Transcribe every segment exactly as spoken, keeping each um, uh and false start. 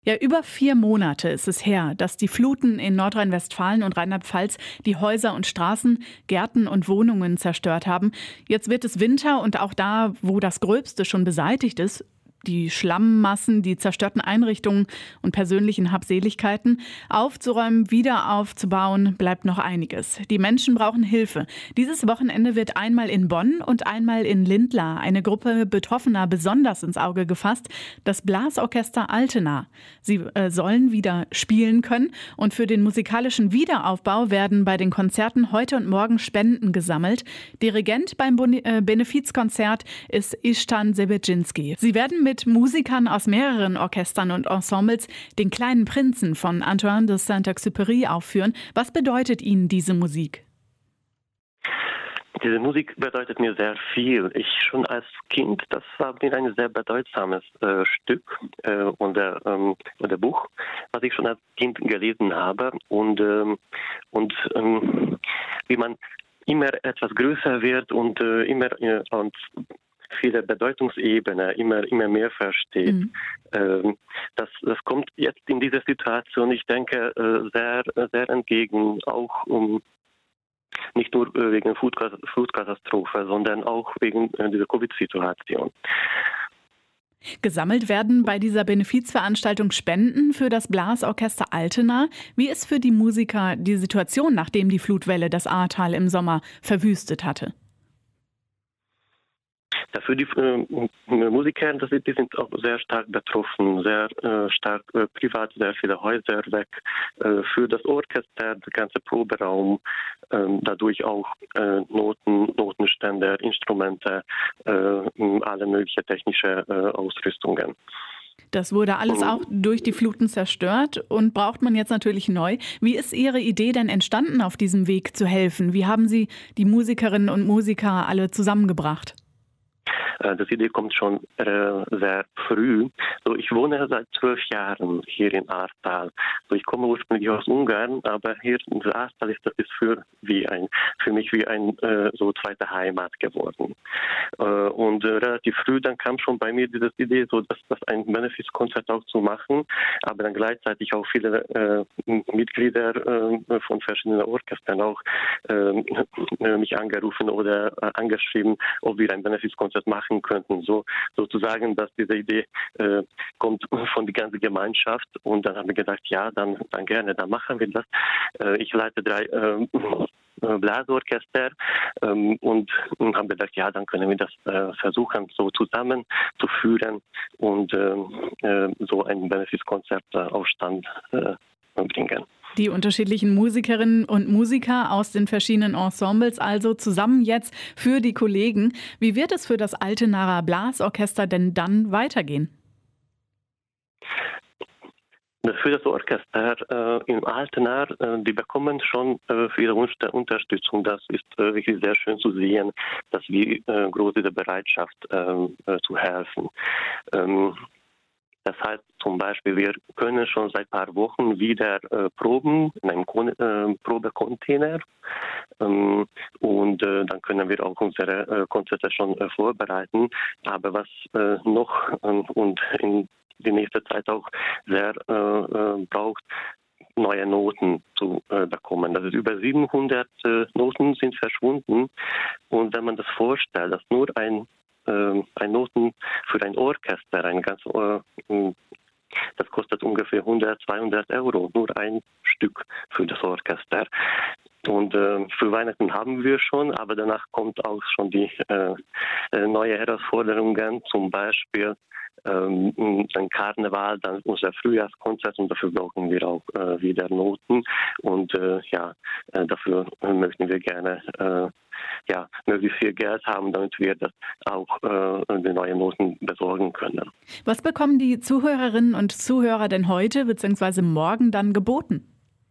Ja, über vier Monate ist es her, dass die Fluten in Nordrhein-Westfalen und Rheinland-Pfalz die Häuser und Straßen, Gärten und Wohnungen zerstört haben. Jetzt wird es Winter und auch da, wo das Gröbste schon beseitigt ist, die Schlammmassen, die zerstörten Einrichtungen und persönlichen Habseligkeiten aufzuräumen, wieder aufzubauen, bleibt noch einiges. Die Menschen brauchen Hilfe. Dieses Wochenende wird einmal in Bonn und einmal in Lindlar eine Gruppe Betroffener besonders ins Auge gefasst, das Blasorchester Altena. Sie äh, sollen wieder spielen können und für den musikalischen Wiederaufbau werden bei den Konzerten heute und morgen Spenden gesammelt. Dirigent beim Boni- äh, Benefizkonzert ist Istan Sebedzinski. Sie werden mit mit Musikern aus mehreren Orchestern und Ensembles den Kleinen Prinzen von Antoine de Saint-Exupéry aufführen. Was bedeutet Ihnen diese Musik? Diese Musik bedeutet mir sehr viel. Ich schon als Kind, das war mir ein sehr bedeutsames äh, Stück äh, oder, ähm, oder Buch, was ich schon als Kind gelesen habe. Und, ähm, und ähm, wie man immer etwas größer wird und äh, immer äh, und viele Bedeutungsebene immer, immer mehr versteht. Mhm. Ähm, das, das kommt jetzt in dieser Situation, ich denke, äh, sehr, sehr entgegen, auch um nicht nur äh, wegen Flutkatastrophe, Flutkatastrophe, sondern auch wegen äh, dieser Covid-Situation. Gesammelt werden bei dieser Benefizveranstaltung Spenden für das Blasorchester Altena. Wie ist für die Musiker die Situation, nachdem die Flutwelle das Ahrtal im Sommer verwüstet hatte? Dafür die äh, Musiker, das, die sind auch sehr stark betroffen, sehr äh, stark äh, privat, sehr viele Häuser weg. Äh, für das Orchester, der ganze Proberaum, äh, dadurch auch äh, Noten, Notenständer, Instrumente, äh, alle möglichen technische äh, Ausrüstungen. Das wurde alles auch durch die Fluten zerstört und braucht man jetzt natürlich neu. Wie ist Ihre Idee denn entstanden, auf diesem Weg zu helfen? Wie haben Sie die Musikerinnen und Musiker alle zusammengebracht? Das Idee kommt schon äh, sehr früh. So, ich wohne seit zwölf Jahren hier in Ahrtal. So, ich komme ursprünglich aus Ungarn, aber hier in Ahrtal ist das ist für, wie ein, für mich wie ein äh, so zweite Heimat geworden. Äh, und äh, relativ früh dann kam schon bei mir diese Idee, so dass das ein Benefizkonzert auch zu machen, aber dann gleichzeitig auch viele äh, Mitglieder äh, von verschiedenen Orchestern auch äh, mich angerufen oder äh, angeschrieben, ob wir ein Benefizkonzert machen könnten. So sozusagen, dass diese Idee äh, kommt von der ganzen Gemeinschaft und dann haben wir gedacht, ja, dann, dann gerne, dann machen wir das. Äh, ich leite drei äh, Blasorchester ähm, und, und haben gedacht, ja, dann können wir das äh, versuchen, so zusammen zu führen und äh, äh, so ein Benefizkonzert äh, auf Stand äh, bringen. Die unterschiedlichen Musikerinnen und Musiker aus den verschiedenen Ensembles also zusammen jetzt für die Kollegen. Wie wird es für das Altenaer Blasorchester denn dann weitergehen? Für das Orchester äh, im Altena, äh, die bekommen schon äh, viele Unter- Unterstützung. Das ist äh, wirklich sehr schön zu sehen, dass wir äh, groß diese Bereitschaft äh, äh, zu helfen. Ähm, Das heißt zum Beispiel, wir können schon seit ein paar Wochen wieder äh, proben in einem Kon- äh, Probecontainer ähm, und äh, dann können wir auch unsere äh, Konzerte schon äh, vorbereiten. Aber was äh, noch äh, und in die nächste Zeit auch sehr äh, äh, braucht, neue Noten zu äh, bekommen. Das ist über siebenhundert äh, Noten sind verschwunden und wenn man das vorstellt, dass nur ein ein Noten für ein Orchester, ein ganz, äh, das kostet ungefähr hundert, zweihundert Euro, nur ein Stück für das Orchester. Und äh, für Weihnachten haben wir schon, aber danach kommt auch schon die äh, neue Herausforderungen, zum Beispiel ähm, ein Karneval, dann unser Frühjahrskonzert und dafür brauchen wir auch äh, wieder Noten und äh, ja, äh, dafür möchten wir gerne äh, ja, möglichst viel Geld haben, damit wir das auch äh, die neuen Noten besorgen können. Was bekommen die Zuhörerinnen und Zuhörer denn heute bzw. morgen dann geboten?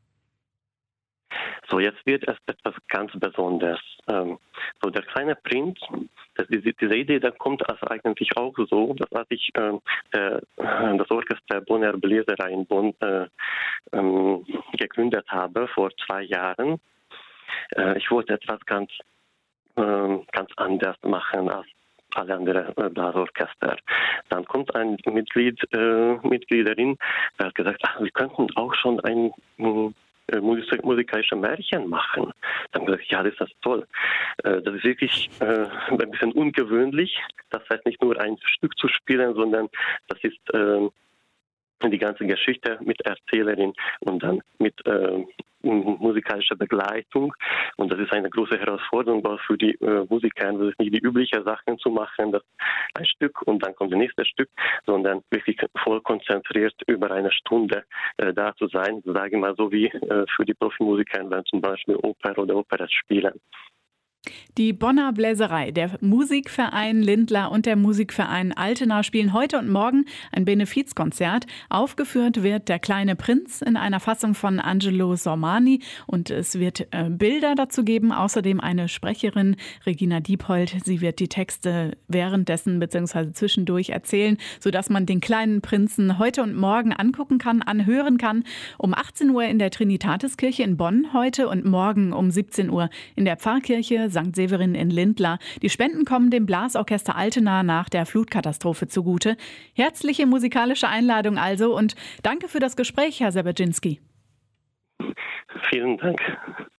So, jetzt wird es etwas ganz Besonderes. Ähm, so, der kleine Prinz, das, diese, diese Idee, da kommt also eigentlich auch so, dass als ich äh, äh, das Orchester Bonner Bläserei in Bonn äh, ähm, gegründet habe, vor zwei Jahren, äh, ich wollte etwas ganz, äh, ganz anders machen als alle anderen äh, Blasorchester. Dann kommt ein Mitglied, äh, Mitgliederin, der hat gesagt, ach, wir könnten auch schon ein äh, musik musikalische Märchen machen. Dann habe ich gesagt, ja, das ist das toll. Äh, das ist wirklich äh, ein bisschen ungewöhnlich. Das heißt nicht nur ein Stück zu spielen, sondern das ist äh, die ganze Geschichte mit Erzählerin und dann mit äh, musikalischer Begleitung. Und das ist eine große Herausforderung für die äh, Musiker. Das ist nicht die übliche Sachen zu machen, das ein Stück und dann kommt das nächste Stück, sondern wirklich voll konzentriert über eine Stunde äh, da zu sein, sage ich mal so wie äh, für die Profimusiker, wenn zum Beispiel Oper oder Operett spielen. Die Bonner Bläserei, der Musikverein Lindlar und der Musikverein Altena spielen heute und morgen ein Benefizkonzert. Aufgeführt wird Der kleine Prinz in einer Fassung von Angelo Sormani und es wird äh, Bilder dazu geben. Außerdem eine Sprecherin, Regina Diephold. Sie wird die Texte währenddessen bzw. zwischendurch erzählen, sodass man den kleinen Prinzen heute und morgen angucken kann, anhören kann. Um achtzehn Uhr in der Trinitatiskirche in Bonn heute und morgen um siebzehn Uhr in der Pfarrkirche Sankt Severin in Lindlar. Die Spenden kommen dem Blasorchester Altena nach der Flutkatastrophe zugute. Herzliche musikalische Einladung also und danke für das Gespräch, Herr Seberzynski. Vielen Dank.